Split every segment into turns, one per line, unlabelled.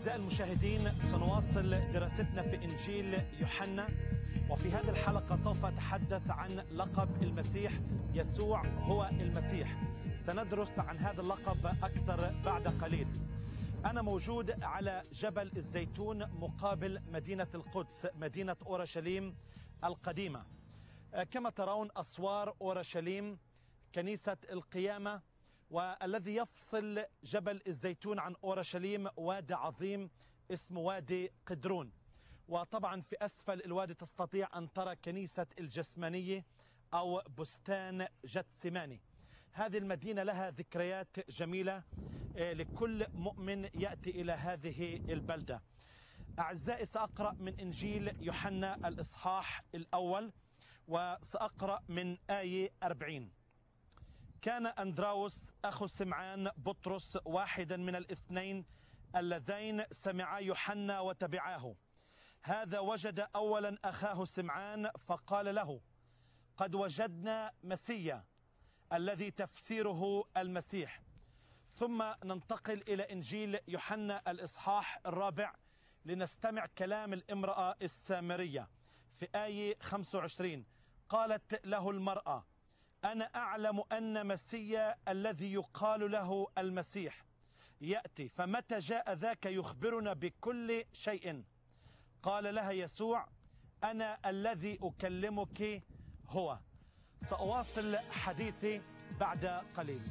أعزائي المشاهدين، سنواصل دراستنا في إنجيل يوحنا، وفي هذه الحلقة سوف أتحدث عن لقب المسيح. يسوع هو المسيح. سندرس عن هذا اللقب أكثر بعد قليل. أنا موجود على جبل الزيتون مقابل مدينة القدس، مدينة أورشليم القديمة. كما ترون أسوار أورشليم، كنيسة القيامة، والذي يفصل جبل الزيتون عن أورشليم وادي عظيم اسمه وادي قدرون. وطبعا في أسفل الوادي تستطيع أن ترى كنيسة الجسمانية أو بستان جتسماني. هذه المدينة لها ذكريات جميلة لكل مؤمن يأتي إلى هذه البلدة. أعزائي، سأقرأ من إنجيل يوحنا الإصحاح الأول، وسأقرأ من آية 40. كان أندراوس أخو سمعان بطرس واحدا من الاثنين اللذين سمعا يوحنا وتبعاه. هذا وجد أولا أخاه سمعان فقال له: قد وجدنا مسيا، الذي تفسيره المسيح. ثم ننتقل إلى إنجيل يوحنا الإصحاح الرابع لنستمع كلام الامرأة السامرية في آية 25. قالت له المرأة: أنا أعلم أن مسيا الذي يقال له المسيح يأتي، فمتى جاء ذاك يخبرنا بكل شيء. قال لها يسوع: أنا الذي أكلمك هو. سأواصل حديثي بعد قليل.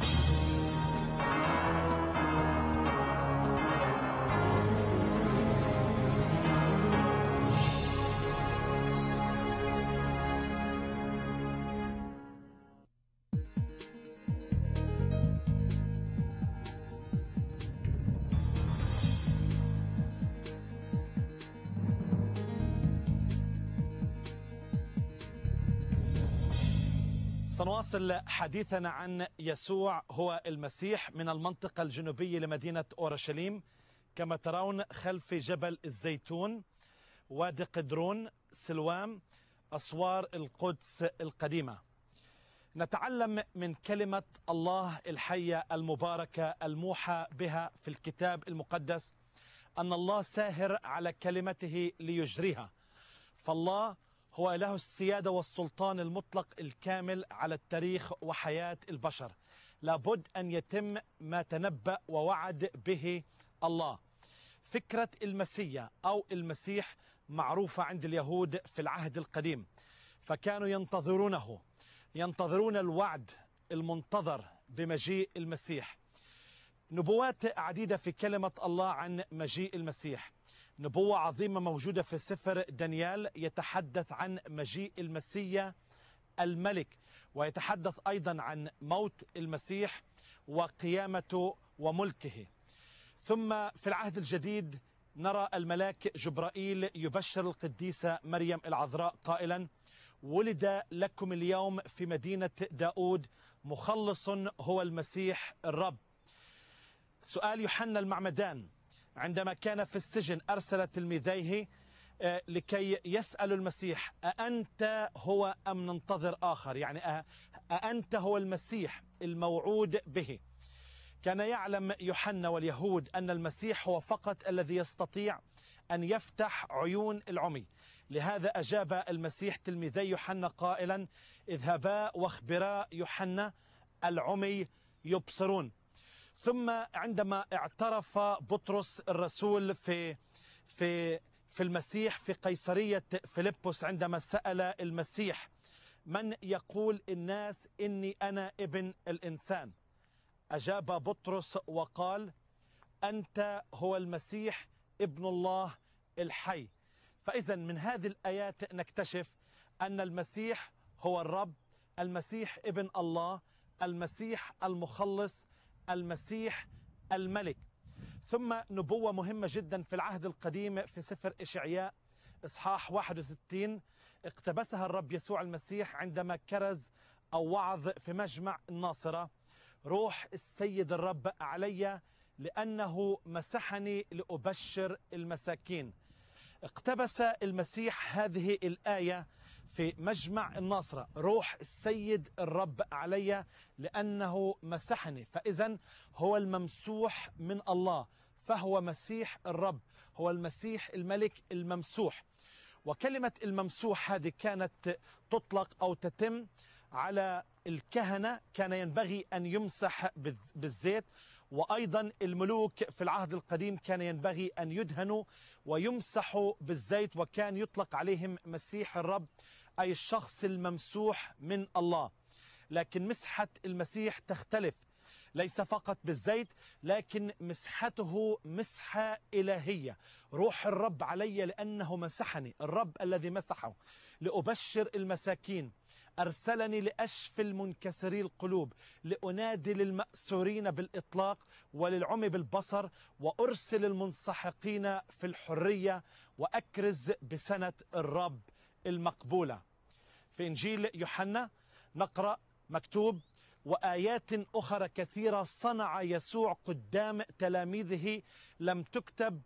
سنواصل حديثنا عن يسوع هو المسيح من المنطقة الجنوبية لمدينة أورشليم. كما ترون خلفي جبل الزيتون، وادي قدرون، سلوام، أسوار القدس القديمة. نتعلم من كلمة الله الحية المباركة الموحى بها في الكتاب المقدس أن الله ساهر على كلمته ليجريها. فالله هو إله السيادة والسلطان المطلق الكامل على التاريخ وحياة البشر. لابد أن يتم ما تنبأ ووعد به الله. فكرة المسيا أو المسيح معروفة عند اليهود في العهد القديم، فكانوا ينتظرون الوعد المنتظر بمجيء المسيح. نبوات عديدة في كلمة الله عن مجيء المسيح. نبوة عظيمة موجودة في سفر دانيال يتحدث عن مجيء المسيا الملك، ويتحدث أيضا عن موت المسيح وقيامته وملكه. ثم في العهد الجديد نرى الملاك جبرائيل يبشر القديسة مريم العذراء قائلا: ولد لكم اليوم في مدينة داود مخلص هو المسيح الرب. سؤال يوحنا المعمدان عندما كان في السجن أرسل تلميذيه لكي يسألوا المسيح: أأنت هو أم ننتظر آخر؟ يعني أأنت هو المسيح الموعود به؟ كان يعلم يوحنا واليهود أن المسيح هو فقط الذي يستطيع أن يفتح عيون العمي. لهذا أجاب المسيح تلميذي يوحنا قائلا: اذهبا واخبرا يوحنا العمي يبصرون. ثم عندما اعترف بطرس الرسول في المسيح في قيصرية فيلبس، عندما سأل المسيح: من يقول الناس إني أنا ابن الإنسان؟ أجاب بطرس وقال: أنت هو المسيح ابن الله الحي. فإذا من هذه الآيات نكتشف أن المسيح هو الرب، المسيح ابن الله، المسيح المخلص، المسيح الملك. ثم نبوة مهمة جدا في العهد القديم في سفر إشعياء إصحاح 61 اقتبسها الرب يسوع المسيح عندما كرز أو وعظ في مجمع الناصرة: روح السيد الرب علي لأنه مسحني لأبشر المساكين. اقتبس المسيح هذه الآية في مجمع الناصرة: روح السيد الرب علي لأنه مسحني. فإذا هو الممسوح من الله، فهو مسيح الرب، هو المسيح الملك الممسوح. وكلمة الممسوح هذه كانت تطلق أو تتم على الكهنة، كان ينبغي أن يمسح بالزيت، وأيضا الملوك في العهد القديم كان ينبغي أن يدهنوا ويمسحوا بالزيت، وكان يطلق عليهم مسيح الرب، أي الشخص الممسوح من الله. لكن مسحة المسيح تختلف، ليس فقط بالزيت، لكن مسحته مسحة إلهية. روح الرب علي لأنه مسحني، الرب الذي مسحه لأبشر المساكين، أرسلني لأشفي المنكسري القلوب، لأنادي للمأسورين بالإطلاق وللعمي بالبصر، وأرسل المنسحقين في الحرية، وأكرز بسنة الرب المقبولة. في إنجيل يوحنا نقرأ مكتوب: وآيات أخرى كثيرة صنع يسوع قدام تلاميذه لم تكتب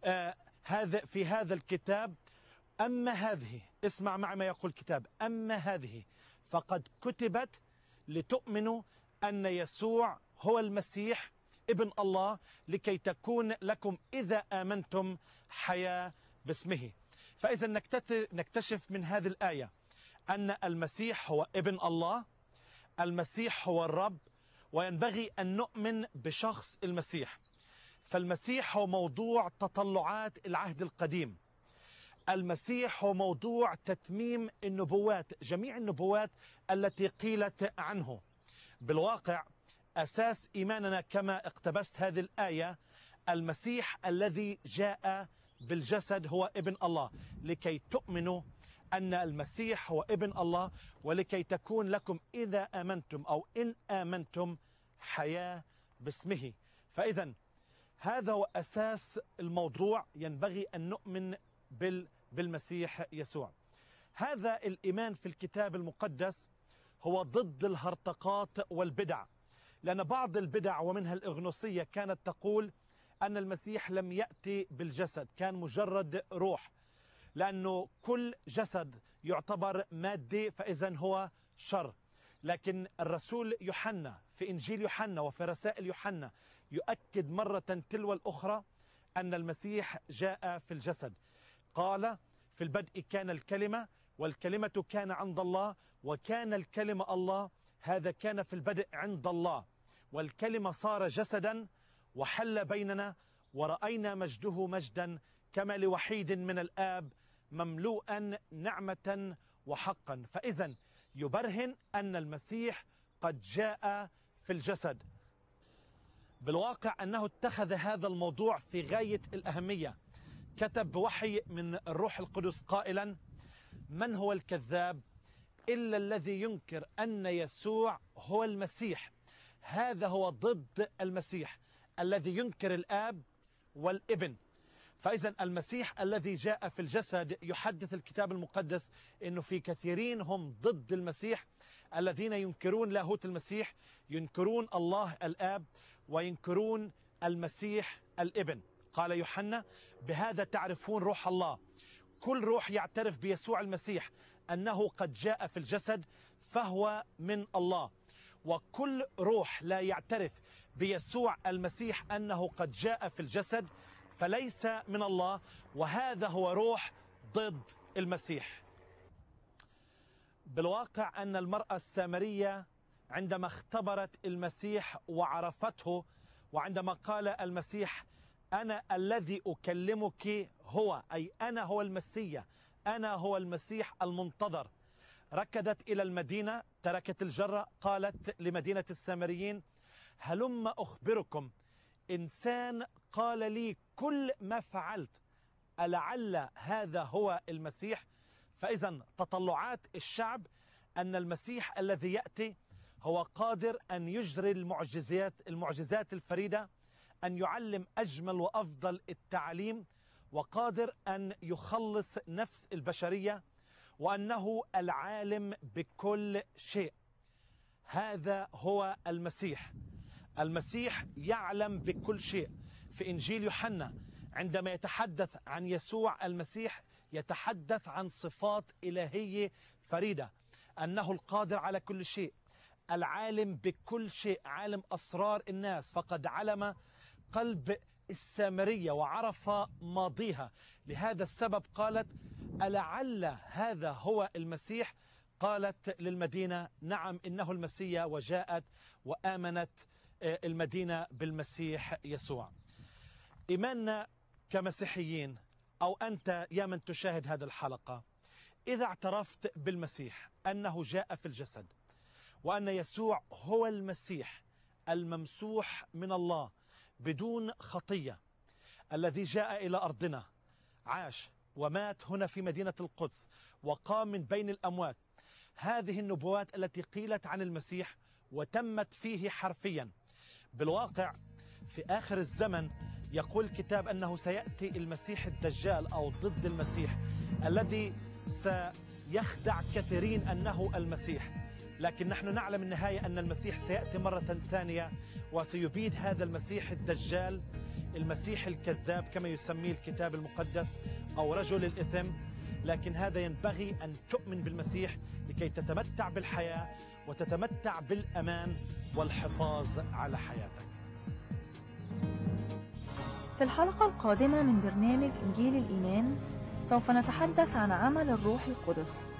في هذا الكتاب، أما هذه، اسمع معي ما يقول الكتاب، أما هذه فقد كتبت لتؤمنوا أن يسوع هو المسيح ابن الله، لكي تكون لكم إذا آمنتم حياة باسمه. فإذا نكتشف من هذه الآية أن المسيح هو ابن الله، المسيح هو الرب، وينبغي أن نؤمن بشخص المسيح. فالمسيح هو موضوع تطلعات العهد القديم، المسيح هو موضوع تتميم النبوات، جميع النبوات التي قيلت عنه. بالواقع أساس إيماننا كما اقتبست هذه الآية، المسيح الذي جاء بالجسد هو ابن الله، لكي تؤمنوا أن المسيح هو ابن الله، ولكي تكون لكم إذا آمنتم أو إن آمنتم حياة باسمه. فإذا هذا هو أساس الموضوع، ينبغي أن نؤمن بالمسيح يسوع. هذا الإيمان في الكتاب المقدس هو ضد الهرطقات والبدع، لأن بعض البدع ومنها الإغنوصية كانت تقول أن المسيح لم يأتي بالجسد، كان مجرد روح، لأنه كل جسد يعتبر مادي فإذا هو شر. لكن الرسول يوحنا في إنجيل يوحنا وفي رسائل يوحنا يؤكد مرة تلو الأخرى أن المسيح جاء في الجسد. قال: في البدء كان الكلمة، والكلمة كان عند الله، وكان الكلمة الله، هذا كان في البدء عند الله، والكلمة صار جسدا وحل بيننا، ورأينا مجده مجدا كما لوحيد من الآب، مملوءا نعمة وحقا. فإذا يبرهن أن المسيح قد جاء في الجسد. بالواقع أنه اتخذ هذا الموضوع في غاية الأهمية، كتب بوحي من الروح القدس قائلا: من هو الكذاب إلا الذي ينكر أن يسوع هو المسيح؟ هذا هو ضد المسيح الذي ينكر الآب والابن. فإذا المسيح الذي جاء في الجسد، يحدث الكتاب المقدس أنه في كثيرين هم ضد المسيح، الذين ينكرون لاهوت المسيح، ينكرون الله الآب، وينكرون المسيح الابن. قال يوحنا: بهذا تعرفون روح الله، كل روح يعترف بيسوع المسيح أنه قد جاء في الجسد فهو من الله، وكل روح لا يعترف بيسوع المسيح أنه قد جاء في الجسد فليس من الله، وهذا هو روح ضد المسيح. بالواقع أن المرأة السامرية عندما اختبرت المسيح وعرفته، وعندما قال المسيح: أنا الذي أكلمك هو، أي أنا هو المسيح، أنا هو المسيح المنتظر، ركضت إلى المدينة، تركت الجرة، قالت لمدينة السامريين: هلم أخبركم، إنسان قال لي كل ما فعلت، ألعل هذا هو المسيح؟ فإذا تطلعات الشعب أن المسيح الذي يأتي هو قادر أن يجري المعجزات الفريدة، أن يعلم أجمل وأفضل التعليم، وقادر أن يخلص نفس البشرية، وأنه العالم بكل شيء. هذا هو المسيح. المسيح يعلم بكل شيء. في إنجيل يوحنا عندما يتحدث عن يسوع المسيح يتحدث عن صفات إلهية فريدة، أنه القادر على كل شيء، العالم بكل شيء، عالم أسرار الناس، فقد علم قلب السامرية وعرف ماضيها. لهذا السبب قالت: ألعل هذا هو المسيح؟ قالت للمدينة: نعم إنه المسيح، وجاءت وآمنت المدينة بالمسيح يسوع. إيماننا كمسيحيين، أو أنت يا من تشاهد هذه الحلقة، إذا اعترفت بالمسيح أنه جاء في الجسد، وأن يسوع هو المسيح الممسوح من الله بدون خطية، الذي جاء إلى أرضنا، عاش ومات هنا في مدينة القدس وقام من بين الأموات، هذه النبوات التي قيلت عن المسيح وتمت فيه حرفيا. بالواقع في آخر الزمن يقول الكتاب أنه سيأتي المسيح الدجال، أو ضد المسيح، الذي سيخدع كثيرين أنه المسيح، لكن نحن نعلم النهاية أن المسيح سيأتي مرة ثانية وسيبيد هذا المسيح الدجال، المسيح الكذاب كما يسميه الكتاب المقدس، أو رجل الإثم. لكن هذا ينبغي أن تؤمن بالمسيح لكي تتمتع بالحياة وتتمتع بالأمان والحفاظ على حياتك.
في الحلقة القادمة من برنامج إنجيل الإيمان سوف نتحدث عن عمل الروح القدس.